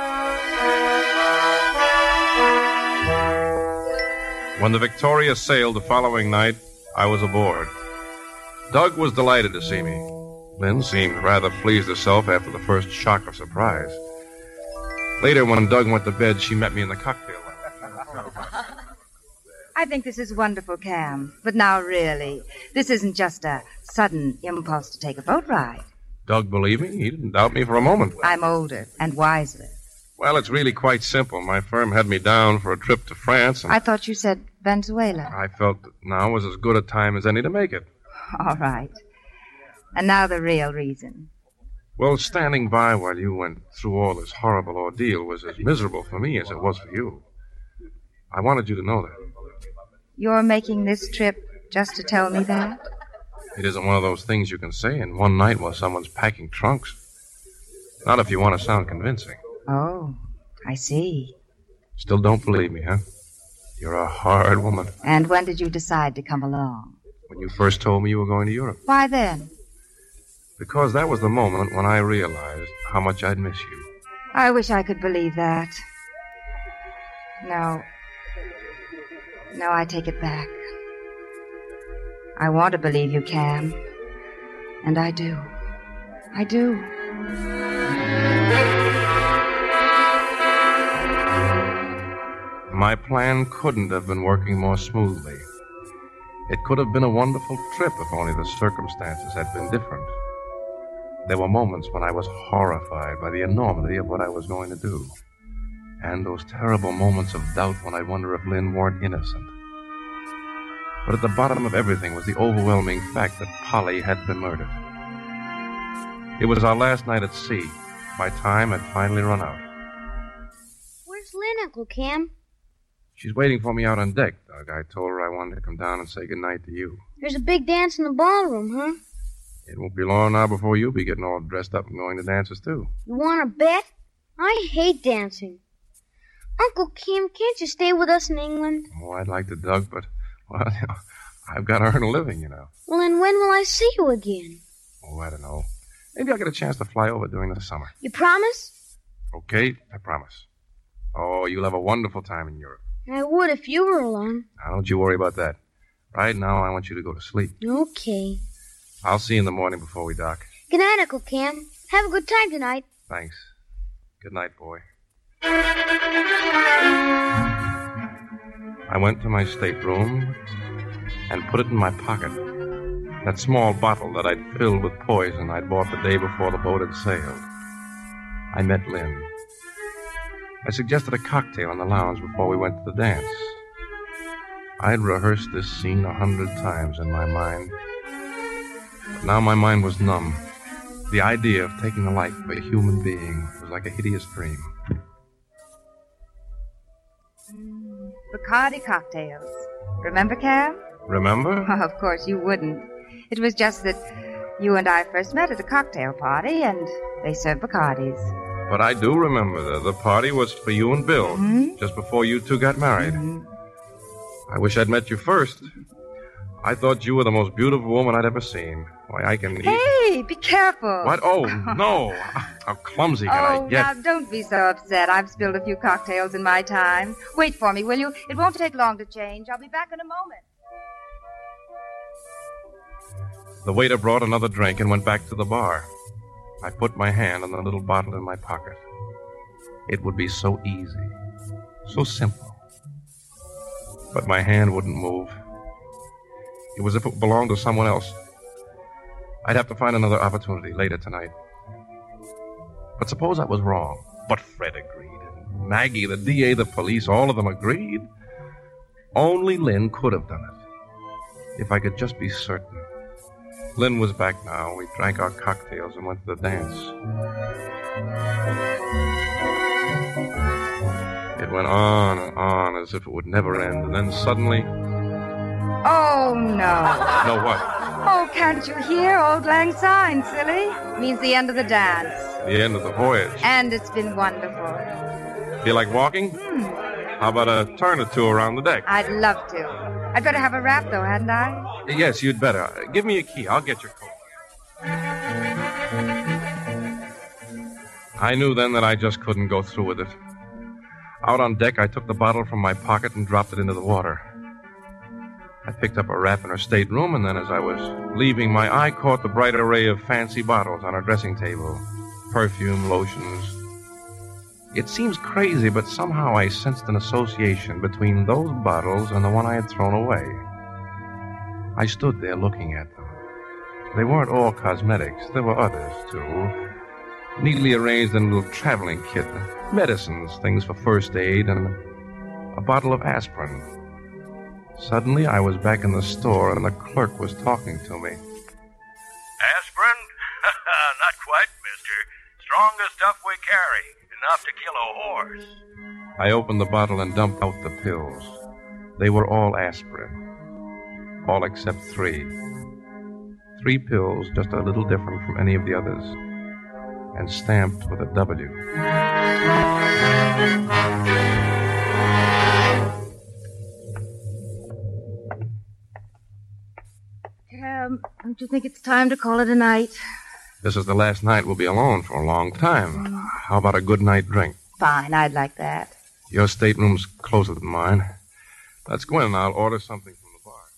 again. When the Victoria sailed the following night, I was aboard. Doug was delighted to see me. Lynn seemed rather pleased herself after the first shock of surprise. Later, when Doug went to bed, she met me in the cocktail lounge. I think this is wonderful, Cam. But now, really, this isn't just a sudden impulse to take a boat ride. Doug believed me. He didn't doubt me for a moment. I'm older and wiser. Well, it's really quite simple. My firm had me down for a trip to France, and I thought you said Venezuela. I felt that now was as good a time as any to make it. All right. And now the real reason. Well, standing by while you went through all this horrible ordeal was as miserable for me as it was for you. I wanted you to know that. You're making this trip just to tell me that? It isn't one of those things you can say in one night while someone's packing trunks. Not if you want to sound convincing. Oh, I see. Still don't believe me, huh? You're a hard woman. And when did you decide to come along? When you first told me you were going to Europe. Why then? Because that was the moment when I realized how much I'd miss you. I wish I could believe that. No, I take it back. I want to believe you, Cam. And I do. I do. My plan couldn't have been working more smoothly. It could have been a wonderful trip if only the circumstances had been different. There were moments when I was horrified by the enormity of what I was going to do. And those terrible moments of doubt when I wonder if Lynn weren't innocent. But at the bottom of everything was the overwhelming fact that Polly had been murdered. It was our last night at sea. My time had finally run out. Where's Lynn, Uncle Cam? She's waiting for me out on deck, Doug. I told her I wanted to come down and say goodnight to you. There's a big dance in the ballroom, huh? It won't be long now before you'll be getting all dressed up and going to dances, too. You want to bet? I hate dancing. Uncle Cam, can't you stay with us in England? Oh, I'd like to, Doug, but, well, I've got to earn a living, you know. Well, then when will I see you again? Oh, I don't know. Maybe I'll get a chance to fly over during the summer. You promise? Okay, I promise. Oh, you'll have a wonderful time in Europe. I would if you were along. Now, don't you worry about that. Right now, I want you to go to sleep. Okay. I'll see you in the morning before we dock. Good night, Uncle Cam. Have a good time tonight. Thanks. Good night, boy. I went to my stateroom and put it in my pocket. That small bottle that I'd filled with poison I'd bought the day before the boat had sailed. I met Lynn. I suggested a cocktail in the lounge before we went to the dance. I'd rehearsed this scene 100 times in my mind. But now my mind was numb. The idea of taking the life of a human being was like a hideous dream. Bacardi cocktails. Remember, Cam? Remember? Oh, of course you wouldn't. It was just that you and I first met at a cocktail party, and they served Bacardis. But I do remember the party was for you and Bill, just before you two got married. I wish I'd met you first. I thought you were the most beautiful woman I'd ever seen. Why, I can... Hey, be careful. What? Oh, no. How clumsy can I get? Now, don't be so upset. I've spilled a few cocktails in my time. Wait for me, will you? It won't take long to change. I'll be back in a moment. The waiter brought another drink and went back to the bar. I put my hand on the little bottle in my pocket. It would be so easy, so simple. But my hand wouldn't move. It was as if it belonged to someone else. I'd have to find another opportunity later tonight. But suppose I was wrong. But Fred agreed. And Maggie, the DA, the police, all of them agreed. Only Lynn could have done it. If I could just be certain. Lynn was back now. We drank our cocktails and went to the dance. It went on and on as if it would never end, and then suddenly... Oh, no. No, what? Oh, can't you hear Old Lang Syne, silly? Means the end of the dance. The end of the voyage. And it's been wonderful. Feel like walking? How about a turn or two around the deck? I'd love to. I'd better have a wrap, though, hadn't I? Yes, you'd better. Give me a key. I'll get your coat. I knew then that I just couldn't go through with it. Out on deck, I took the bottle from my pocket and dropped it into the water. I picked up a wrap in her stateroom, and then as I was leaving, my eye caught the bright array of fancy bottles on her dressing table. Perfume, lotions. It seems crazy, but somehow I sensed an association between those bottles and the one I had thrown away. I stood there looking at them. They weren't all cosmetics. There were others, too. Neatly arranged in a little traveling kit. Medicines, things for first aid, and a bottle of aspirin. Suddenly, I was back in the store, and the clerk was talking to me. Aspirin? Not quite, mister. Strongest stuff we carry. Enough to kill a horse. I opened the bottle and dumped out the pills. They were all aspirin. All except 3. 3 pills, just a little different from any of the others. And stamped with a W. Don't you think it's time to call it a night? This is the last night we'll be alone for a long time. How about a good night drink? Fine, I'd like that. Your stateroom's closer than mine. Let's go in and I'll order something from the bar.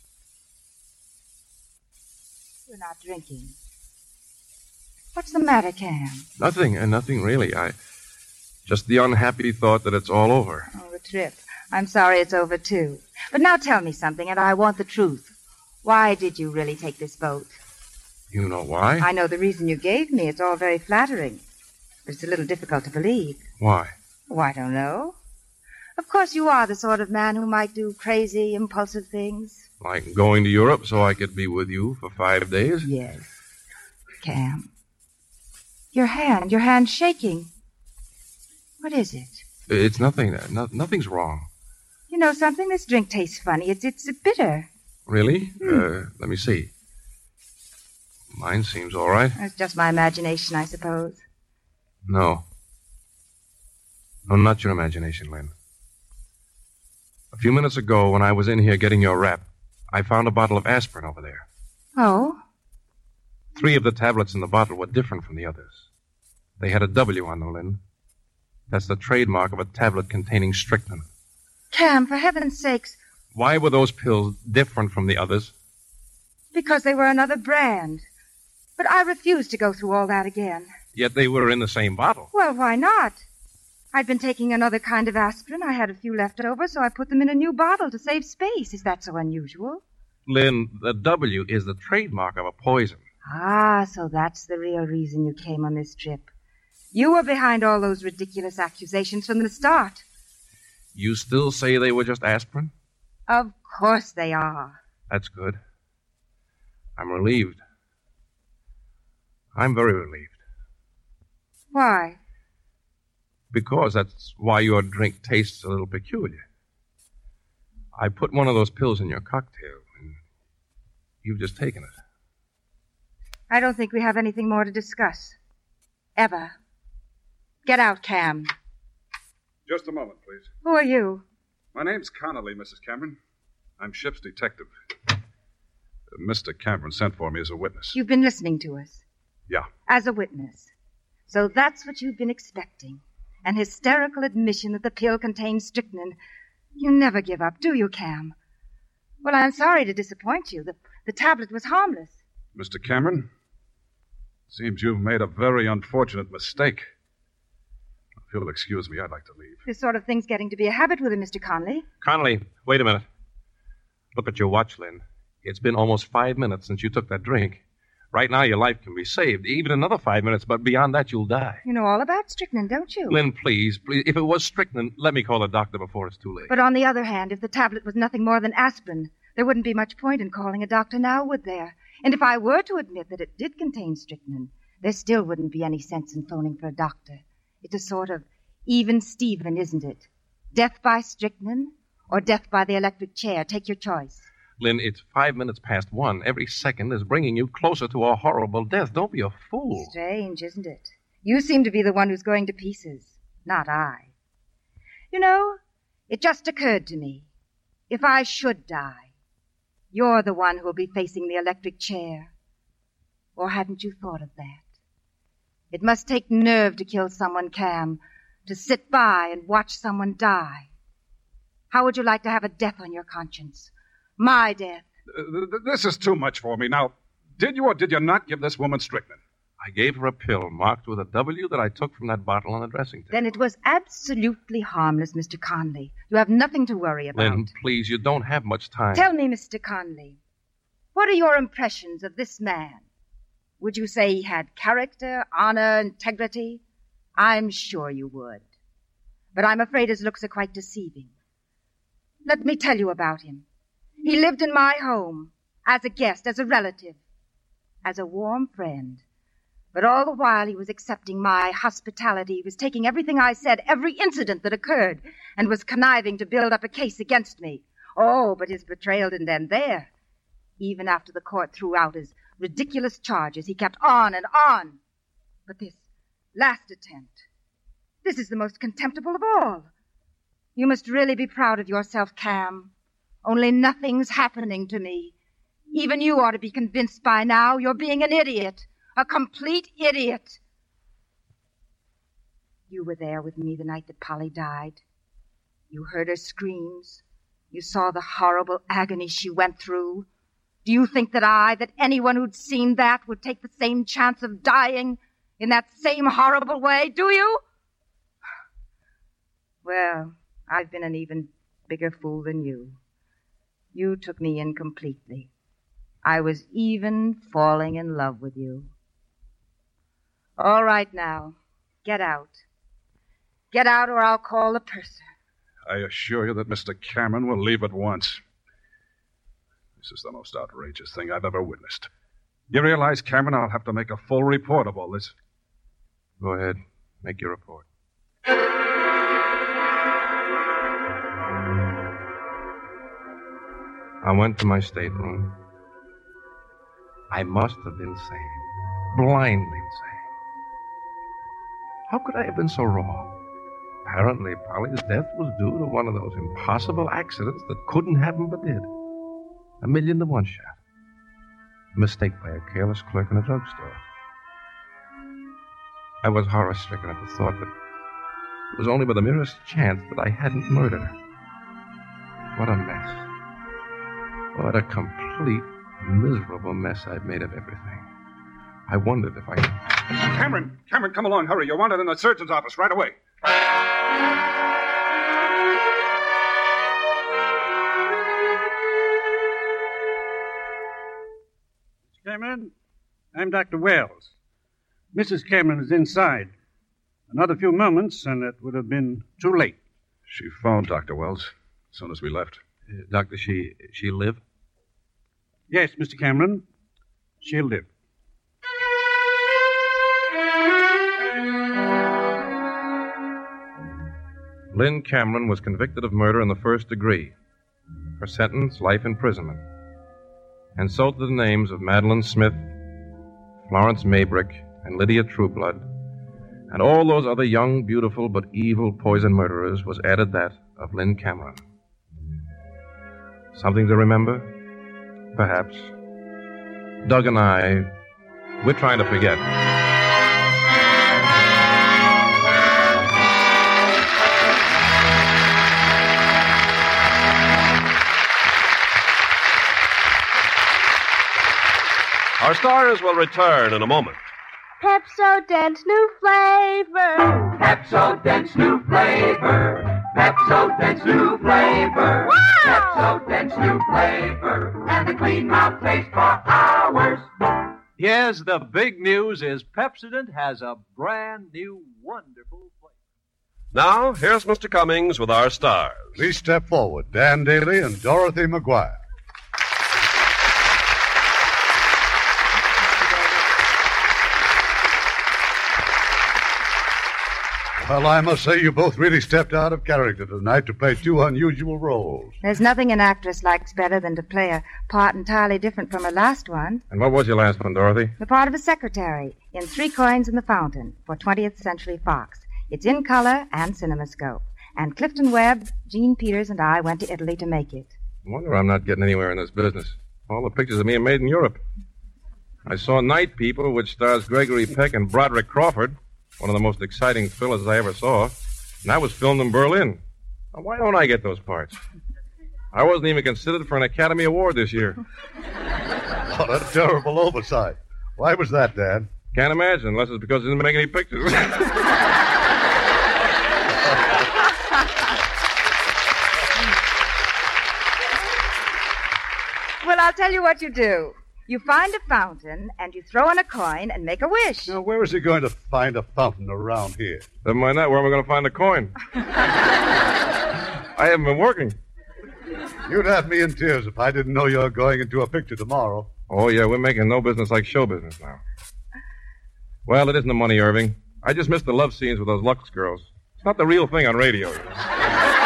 You're not drinking. What's the matter, Cam? Nothing really. Just the unhappy thought that it's all over. Oh, the trip. I'm sorry it's over, too. But now tell me something, and I want the truth. Why did you really take this boat? You know why? I know the reason you gave me. It's all very flattering. But it's a little difficult to believe. Why? Oh, I don't know. Of course, you are the sort of man who might do crazy, impulsive things. Like going to Europe so I could be with you for 5 days? Yes. Cam. Your hand's shaking. What is it? It's nothing. Nothing's wrong. You know something? This drink tastes funny. It's bitter. Really? Let me see. Mine seems all right. It's just my imagination, I suppose. No. No, not your imagination, Lynn. A few minutes ago, when I was in here getting your wrap, I found a bottle of aspirin over there. Oh? 3 of the tablets in the bottle were different from the others. They had a W on them, Lynn. That's the trademark of a tablet containing strychnine. Cam, for heaven's sakes. Why were those pills different from the others? Because they were another brand. But I refused to go through all that again. Yet they were in the same bottle. Well, why not? I'd been taking another kind of aspirin. I had a few left over, so I put them in a new bottle to save space. Is that so unusual? Lynn, the W is the trademark of a poison. Ah, so that's the real reason you came on this trip. You were behind all those ridiculous accusations from the start. You still say they were just aspirin? Of course they are. That's good. I'm relieved. I'm very relieved. Why? Because that's why your drink tastes a little peculiar. I put one of those pills in your cocktail, and you've just taken it. I don't think we have anything more to discuss. Ever. Get out, Cam. Just a moment, please. Who are you? My name's Connolly, Mrs. Cameron. I'm ship's detective. Mr. Cameron sent for me as a witness. You've been listening to us. Yeah. As a witness. So that's what you've been expecting. An hysterical admission that the pill contains strychnine. You never give up, do you, Cam? Well, I'm sorry to disappoint you. The tablet was harmless. Mr. Cameron, seems you've made a very unfortunate mistake. If you'll excuse me, I'd like to leave. This sort of thing's getting to be a habit with him, Mr. Conley. Connolly, wait a minute. Look at your watch, Lynn. It's been almost 5 minutes since you took that drink. Right now, your life can be saved. Even another 5 minutes, but beyond that, you'll die. You know all about strychnine, don't you? Lynn, please. If it was strychnine, let me call a doctor before it's too late. But on the other hand, if the tablet was nothing more than aspirin, there wouldn't be much point in calling a doctor now, would there? And if I were to admit that it did contain strychnine, there still wouldn't be any sense in phoning for a doctor. It's a sort of even Steven, isn't it? Death by strychnine or death by the electric chair. Take your choice. Lynn, it's 5 minutes past 1. Every second is bringing you closer to a horrible death. Don't be a fool. Strange, isn't it? You seem to be the one who's going to pieces, not I. You know, it just occurred to me. If I should die, you're the one who'll be facing the electric chair. Or hadn't you thought of that? It must take nerve to kill someone, Cam, to sit by and watch someone die. How would you like to have a death on your conscience? My death. This is too much for me. Now, did you or did you not give this woman strychnine? I gave her a pill marked with a W that I took from that bottle on the dressing table. Then it was absolutely harmless, Mr. Conley. You have nothing to worry about. Lynn, please, you don't have much time. Tell me, Mr. Conley, what are your impressions of this man? Would you say he had character, honor, integrity? I'm sure you would. But I'm afraid his looks are quite deceiving. Let me tell you about him. He lived in my home, as a guest, as a relative, as a warm friend. But all the while he was accepting my hospitality, he was taking everything I said, every incident that occurred, and was conniving to build up a case against me. Oh, but his betrayal didn't end there. Even after the court threw out his ridiculous charges, he kept on and on. But this last attempt, this is the most contemptible of all. You must really be proud of yourself, Cam. Only nothing's happening to me. Even you ought to be convinced by now you're being an idiot. A complete idiot. You were there with me the night that Polly died. You heard her screams. You saw the horrible agony she went through. Do you think that anyone who'd seen that would take the same chance of dying in that same horrible way? Do you? Well, I've been an even bigger fool than you. You took me in completely. I was even falling in love with you. All right now, get out. Get out or I'll call the purser. I assure you that Mr. Cameron will leave at once. This is the most outrageous thing I've ever witnessed. You realize, Cameron, I'll have to make a full report of all this. Go ahead. Make your report. I went to my stateroom. I must have been sane. Blindly insane. How could I have been so wrong? Apparently, Polly's death was due to one of those impossible accidents that couldn't happen but did. 1,000,000 to 1 shot. A mistake by a careless clerk in a drugstore. I was horror-stricken at the thought that it was only by the merest chance that I hadn't murdered her. What a mess. What a complete, miserable mess I'd made of everything. I wondered if I... Cameron, come along, hurry. You're wanted in the surgeon's office right away. Mr. Cameron, I'm Dr. Wells. Mrs. Cameron is inside. Another few moments, and it would have been too late. She phoned Dr. Wells as soon as we left. Doctor, she live? Yes, Mr. Cameron. She'll live. Lynn Cameron was convicted of murder in the 1st degree. Her sentence, life imprisonment. And so to the names of Madeline Smith, Florence Maybrick, and Lydia Trueblood, and all those other young, beautiful, but evil poison murderers was added that of Lynn Cameron. Something to remember? Perhaps. Doug and I, we're trying to forget. Our stars will return in a moment. Pepsodent new flavor. Pepsodent's new flavor. Pepsodent's new flavor. Wow! Pepsodent's new flavor. And the clean mouth taste for hours. Yes, the big news is Pepsodent has a brand new wonderful flavor. Now, here's Mr. Cummings with our stars. Please step forward, Dan Daly and Dorothy McGuire. Well, I must say you both really stepped out of character tonight to play two unusual roles. There's nothing an actress likes better than to play a part entirely different from her last one. And what was your last one, Dorothy? The part of a secretary in 3 Coins in the Fountain for 20th Century Fox. It's in color and CinemaScope. And Clifton Webb, Gene Peters, and I went to Italy to make it. I wonder I'm not getting anywhere in this business. All the pictures of me are made in Europe. I saw Night People, which stars Gregory Peck and Broderick Crawford, one of the most exciting thrillers I ever saw, and that was filmed in Berlin. Now, why don't I get those parts? I wasn't even considered for an Academy Award this year. What a terrible oversight. Why was that, Dad? Can't imagine, unless it's because I didn't make any pictures. Well, I'll tell you what you do. You find a fountain, and you throw in a coin and make a wish. Now, where is he going to find a fountain around here? Never mind that. Where am I going to find the coin? I haven't been working. You'd have me in tears if I didn't know you were going into a picture tomorrow. Oh, yeah, we're making no business like show business now. Well, it isn't the money, Irving. I just missed the love scenes with those Lux girls. It's not the real thing on radio, you know.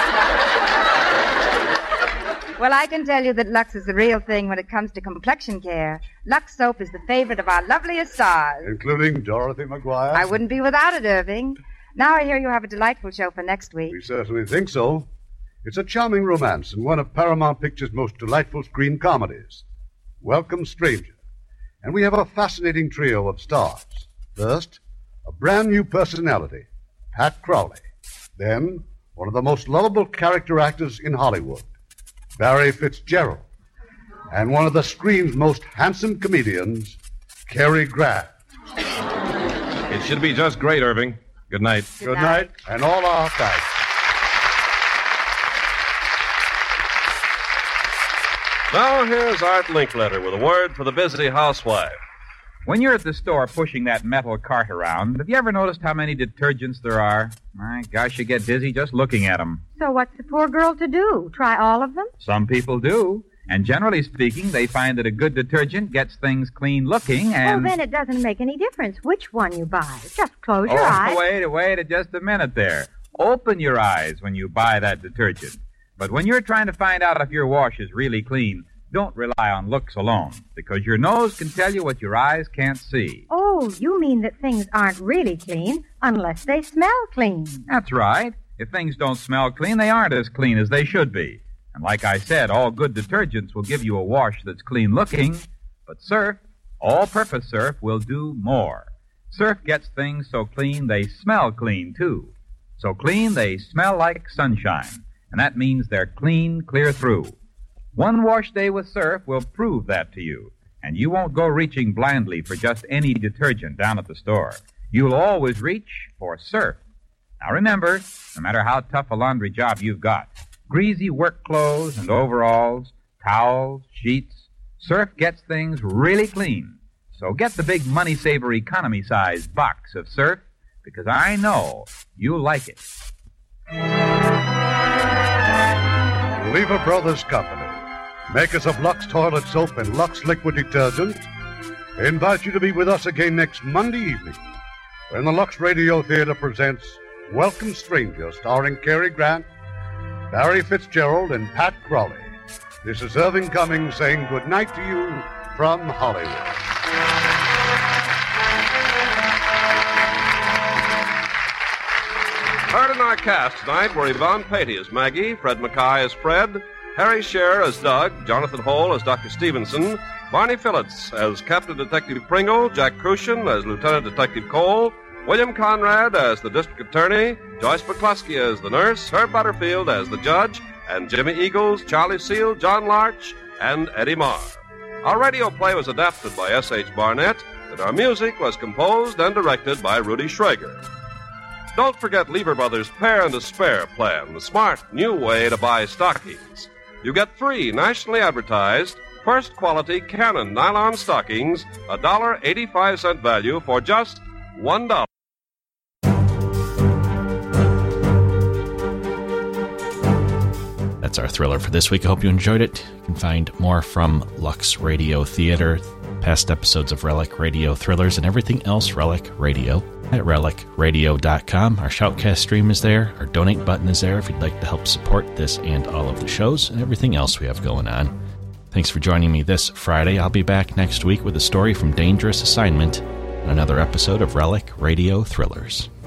Well, I can tell you that Lux is the real thing when it comes to complexion care. Lux soap is the favorite of our loveliest stars. Including Dorothy McGuire? I wouldn't be without it, Irving. Now I hear you have a delightful show for next week. We certainly think so. It's a charming romance and one of Paramount Pictures' most delightful screen comedies. Welcome, Stranger. And we have a fascinating trio of stars. First, a brand new personality, Pat Crowley. Then, one of the most lovable character actors in Hollywood, Barry Fitzgerald. And one of the screen's most handsome comedians, Cary Grant. It should be just great, Irving. Good night. Good night. And all our thanks. Now here's Art Linkletter with a word for the busy housewife. When you're at the store pushing that metal cart around, have you ever noticed how many detergents there are? My gosh, you get dizzy just looking at them. So what's the poor girl to do? Try all of them? Some people do. And generally speaking, they find that a good detergent gets things clean looking and... Well, then it doesn't make any difference which one you buy. Just close your eyes. Wait just a minute there. Open your eyes when you buy that detergent. But when you're trying to find out if your wash is really clean, don't rely on looks alone, because your nose can tell you what your eyes can't see. Oh, you mean that things aren't really clean unless they smell clean. That's right. If things don't smell clean, they aren't as clean as they should be. And like I said, all good detergents will give you a wash that's clean looking, but Surf, all-purpose Surf, will do more. Surf gets things so clean they smell clean, too. So clean they smell like sunshine, and that means they're clean clear through. One wash day with Surf will prove that to you, and you won't go reaching blindly for just any detergent down at the store. You'll always reach for Surf. Now remember, no matter how tough a laundry job you've got, greasy work clothes and overalls, towels, sheets, Surf gets things really clean. So get the big money-saver economy-size box of Surf, because I know you'll like it. Lever Brothers Company, makers of Lux Toilet Soap and Lux Liquid Detergent, invite you to be with us again next Monday evening when the Lux Radio Theater presents Welcome Stranger, starring Cary Grant, Barry Fitzgerald, and Pat Crowley. This is Irving Cummings saying good night to you from Hollywood. Heard in our cast tonight were Yvonne Patey as Maggie, Fred Mackay as Fred, Harry Scherer as Doug, Jonathan Hole as Dr. Stevenson, Barney Phillips as Captain Detective Pringle, Jack Crucian as Lieutenant Detective Cole, William Conrad as the District Attorney, Joyce McCluskey as the nurse, Herb Butterfield as the judge, and Jimmy Eagles, Charlie Seal, John Larch, and Eddie Marr. Our radio play was adapted by S.H. Barnett, and our music was composed and directed by Rudy Schrager. Don't forget Lever Brothers' Pair and a Spare plan, the smart new way to buy stockings. You get 3 nationally advertised, first-quality Canon nylon stockings, $1.85 value for just $1. That's our thriller for this week. I hope you enjoyed it. You can find more from Lux Radio Theater past episodes of Relic Radio Thrillers and everything else Relic Radio at relicradio.com. Our Shoutcast stream is there. Our donate button is there if you'd like to help support this and all of the shows and everything else we have going on. Thanks for joining me this Friday. I'll be back next week with a story from Dangerous Assignment and another episode of Relic Radio Thrillers.